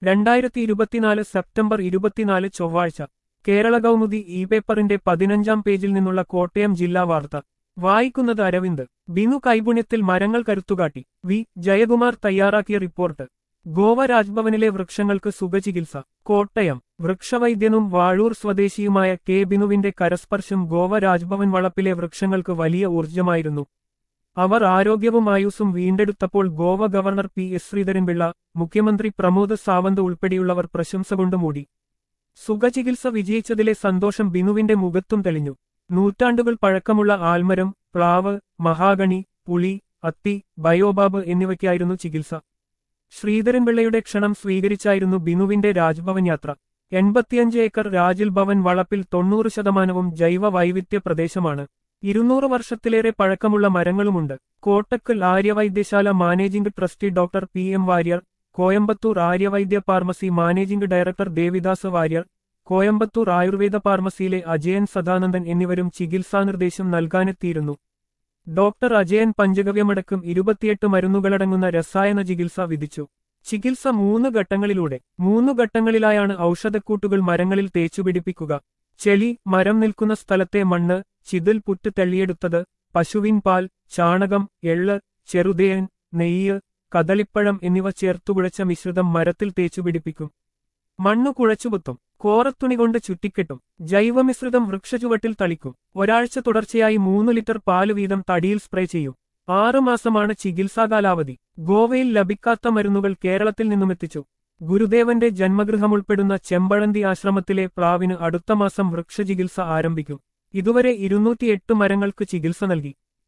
2024 September 24 ചൊവ്വാഴ്ച Kerala Kaumudi E പേപ്പറിന്റെ 15-ാം പേജിൽ നിന്നുള്ള കോട്ടയം ജില്ലാ വാർത്ത വായിക്കുന്നത് അരവിന്ദ്. ബിനു കൈപുണ്യത്തിൽ മരങ്ങൾ കരുത്തുകാട്ടി. വി ജയകുമാർ തയ്യാറാക്കിയ റിപ്പോർട്ട്. ഗോവ രാജ്ഭവനിലെ വൃക്ഷങ്ങൾക്ക് സുഖചികിത്സ. കോട്ടയം. വൃക്ഷവൈദ്യനും വാഴൂർ സ്വദേശിയുമായ കെ ബിനുവിന്റെ കരസ്പർശം ഗോവ രാജ്ഭവൻ വളപ്പിലെ വൃക്ഷങ്ങൾക്ക് വലിയ ഊർജ്ജമായിരുന്നു. അവർ ആരോഗ്യവും ആയുസ്സും വീണ്ടെടുത്തപ്പോൾ Goa governor P S Sreedharan Pillai, മുഖ്യമന്ത്രി പ്രമോദ് സാവന്ത് ഉൾപ്പെടെയുള്ളവർ പ്രശംസ കൊണ്ട് മൂടി. സുഖചികിത്സ വിജയിച്ചതിലെ സന്തോഷം ബിനുവിന്റെ മുഖത്തും തെളിഞ്ഞു. നൂറ്റാണ്ടുകൾ പഴക്കമുള്ള ആൽമരം, പ്ലാവ്, മഹാഗണി, പുളി, അത്തി, ബയോബാബ് എന്നിവയ്ക്കായിരുന്നു ചികിത്സ. ശ്രീധരൻപിള്ളയുടെ ക്ഷണം സ്വീകരിച്ചായിരുന്നു ബിനുവിന്റെ രാജ്ഭവൻ യാത്ര. 85 ഏക്കർ രാജിൽ ഭവൻ വളപ്പിൽ 90% ജൈവ വൈവിധ്യ പ്രദേശമാണ്. 200 വർഷത്തിലേറെ പഴക്കമുള്ള മരങ്ങളുമുണ്ട്. Kottakkal Arya Vaidya Sala managing trustee doctor P M Warrier, Coimbatore Arya Vaidya pharmacy managing director Devidas Warrier, Coimbatore Ayurveda ഫാർമസിയിലെ Ajayan Sadanandan എന്നിവരും ചികിത്സാനിർദ്ദേശം നൽകാനെത്തിയിരുന്നു. ഡോക്ടർ അജയൻ പഞ്ചഗവ്യമടക്കം 28 മരുന്നുകളടങ്ങുന്ന രസായന ചികിത്സ വിധിച്ചു. ചികിത്സ 3 ഘട്ടങ്ങളിലൂടെ 3 ഘട്ടങ്ങളിലായാണ് ഔഷധക്കൂട്ടുകൾ മരങ്ങളിൽ തേച്ചുപിടിപ്പിക്കുക. ചെളി, മരം നിൽക്കുന്ന സ്ഥലത്തെ മണ്ണ്, ചിതൽ പുറ്റ് തള്ളിയെടുത്തത്, പശുവിൻ പാൽ, ചാണകം, എള്ള്, ചെറുതേൻ, നെയ്യ്, കദളിപ്പഴം എന്നിവ ചേർത്തുകുഴച്ച മിശ്രിതം മരത്തിൽ തേച്ചുപിടിപ്പിക്കും. മണ്ണു കുഴച്ചുപുത്തും. കോറത്തുണി കൊണ്ട് ചുറ്റിക്കെട്ടും. ജൈവമിശ്രിതം വൃക്ഷചുവട്ടിൽ തളിക്കും. ഒരാഴ്ച തുടർച്ചയായി 3 ലിറ്റർ പാല് വീതം തടിയിൽ സ്പ്രേ ചെയ്യും. 6 മാസമാണ് ചികിത്സാകാലാവധി. ഗോവയിൽ ലഭിക്കാത്ത മരുന്നുകൾ കേരളത്തിൽ നിന്നുമെത്തിച്ചു. ഗുരുദേവന്റെ ജന്മഗൃഹമുൾപ്പെടുന്ന ചെമ്പഴന്തി ആശ്രമത്തിലെ പ്ലാവിന് അടുത്ത മാസം വൃക്ഷചികിത്സ ആരംഭിക്കും. ഇതുവരെ 208 മരങ്ങൾക്ക് ചികിത്സ നൽകി.